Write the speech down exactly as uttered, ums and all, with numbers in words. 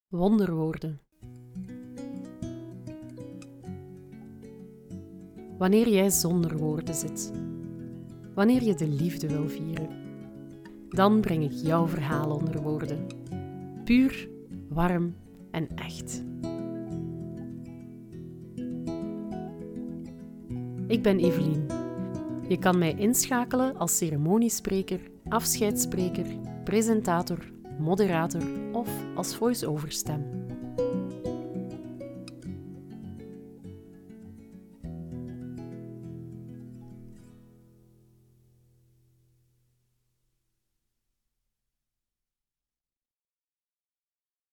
Wonderwoorden. Wanneer jij zonder woorden zit, wanneer je de liefde wil vieren, dan breng ik jouw verhaal onder woorden. Puur, warm en echt. Ik ben Evelien. Je kan mij inschakelen als ceremoniespreker, afscheidsspreker, presentator, moderator of als voice-over stem.